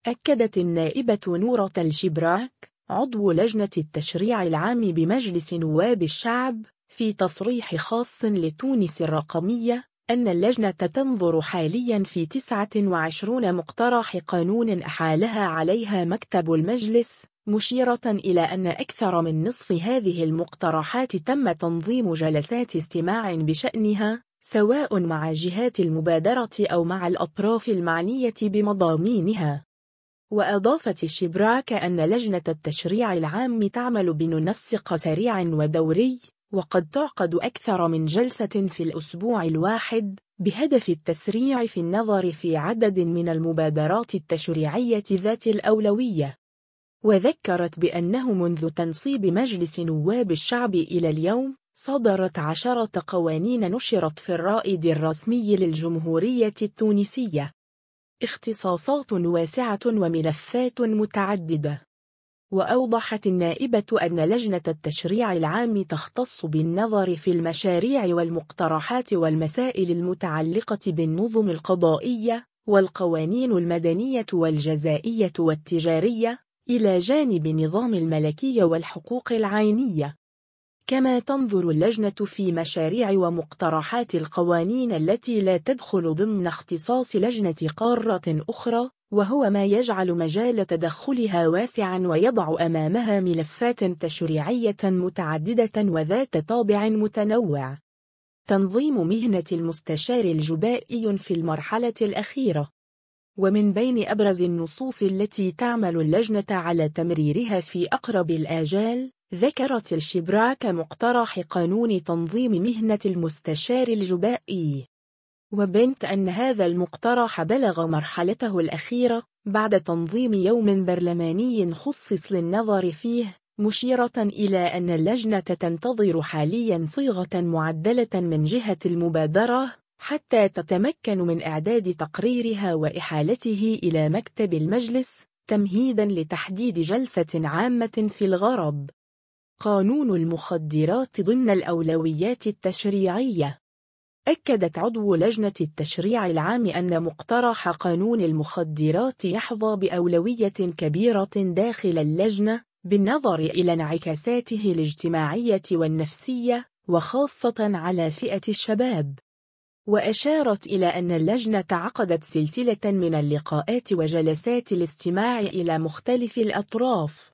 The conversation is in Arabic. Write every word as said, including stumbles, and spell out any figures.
أكدت النائبة نورة الشبراك عضو لجنة التشريع العام بمجلس نواب الشعب في تصريح خاص لتونس الرقمية أن اللجنة تنظر حاليا في تسعة وعشرين مقترح قانون أحالها عليها مكتب المجلس، مشيرة إلى أن أكثر من نصف هذه المقترحات تم تنظيم جلسات استماع بشأنها، سواء مع جهات المبادرة أو مع الأطراف المعنية بمضامينها. وأضافت الشبراك أن لجنة التشريع العام تعمل بمنسق سريع ودوري، وقد تعقد أكثر من جلسة في الأسبوع الواحد بهدف التسريع في النظر في عدد من المبادرات التشريعية ذات الأولوية. وذكرت بأنه منذ تنصيب مجلس نواب الشعب إلى اليوم صدرت عشرة قوانين نشرت في الرائد الرسمي للجمهورية التونسية، اختصاصات واسعة وملفات متعددة. وأوضحت النائبة أن لجنة التشريع العام تختص بالنظر في المشاريع والمقترحات والمسائل المتعلقة بالنظم القضائية والقوانين المدنية والجزائية والتجارية، إلى جانب نظام الملكية والحقوق العينية. كما تنظر اللجنة في مشاريع ومقترحات القوانين التي لا تدخل ضمن اختصاص لجنة قارة أخرى، وهو ما يجعل مجال تدخلها واسعا ويضع أمامها ملفات تشريعية متعددة وذات طابع متنوع. تنظيم مهنة المستشار الجبائي في المرحلة الأخيرة. ومن بين أبرز النصوص التي تعمل اللجنة على تمريرها في أقرب الآجال، ذكرت الشبراك مقترح قانون تنظيم مهنة المستشار الجبائي. وبنت أن هذا المقترح بلغ مرحلته الأخيرة بعد تنظيم يوم برلماني خصص للنظر فيه، مشيرة إلى أن اللجنة تنتظر حاليا صيغة معدلة من جهة المبادرة حتى تتمكن من إعداد تقريرها وإحالته إلى مكتب المجلس تمهيدا لتحديد جلسة عامة في الغرض. قانون المخدرات ضمن الأولويات التشريعية. أكدت عضو لجنة التشريع العام أن مقترح قانون المخدرات يحظى بأولوية كبيرة داخل اللجنة بالنظر إلى انعكاساته الاجتماعية والنفسية، وخاصة على فئة الشباب. وأشارت إلى أن اللجنة عقدت سلسلة من اللقاءات وجلسات الاستماع إلى مختلف الأطراف